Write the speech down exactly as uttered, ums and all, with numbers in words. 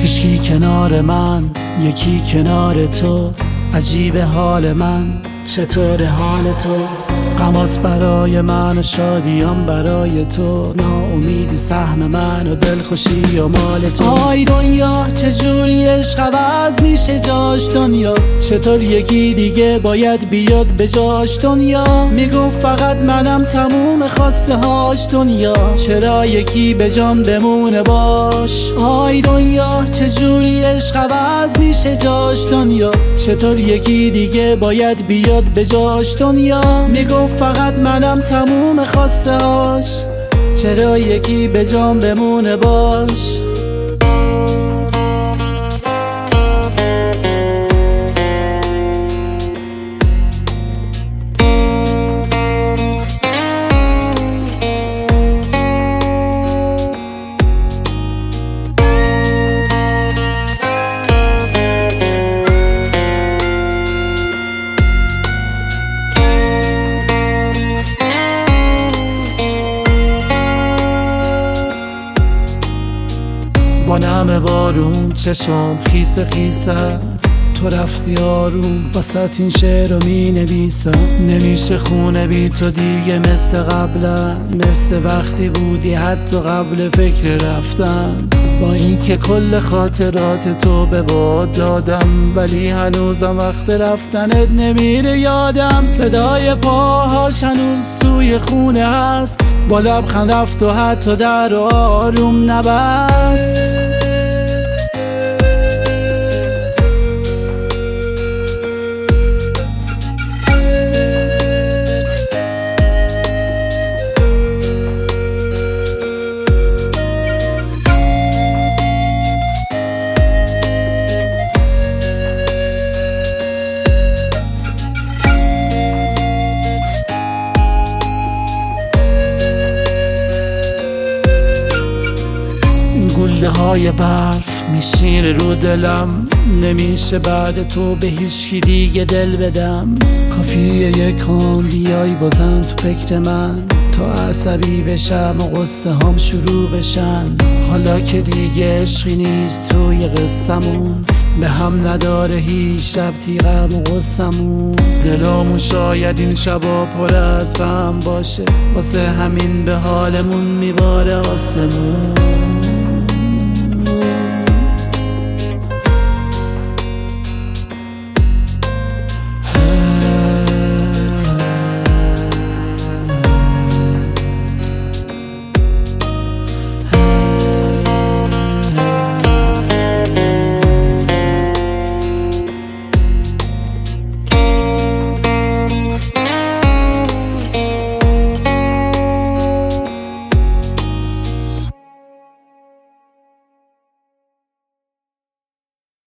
هیچکی کنار من، یکی کنار تو. عجیب حال من، چطور حال تو؟ غمات برای من و شادیام برای تو. ناامیدی سهم من و دلخوشی و مال تو. آی دنیا چجوری عشق عوض میشه جاش دنیا؟ چطور یکی دیگه باید بیاد به جاش دنیا؟ میگفت فقط منم تموم خواسته هاش دنیا. چرا یکی به جام بمونه باش؟ آی دنیا چجوری عشق عوض میشه جاش دنیا؟ چطور یکی دیگه باید بیاد به جاش دنیا؟ میگفت فقط منم تموم خواسته هاش. چرا یکی به جام بمونه باش؟ با نم بارون چشم خیس خیسه، تو رفتی آروم وسط این شعر رو می نویسم. نمیشه خونه بی تو دیگه مثل قبلا، مثل وقتی بودی حتی قبل فکر رفتن. با اینکه کل خاطرات تو به باد دادم، ولی هنوزم وقت رفتنت نمیره یادم. صدای پاهاش هنوز توی خونه هست، با لبخند رفت و حتی در آروم نبست. گله های برف میشینه رو دلم، نمیشه بعد تو به هیچکی دیگه دل بدم. کافیه یک آن بیای بازم تو فکر من، تا عصبی بشم و قصه هم شروع بشن. حالا که دیگه عشقی نیست توی قصمون، به هم نداره هیچ ربطی غم و قصمون. دلامون شاید این شبا پر از غم باشه، واسه همین به حالمون میباره آسمون.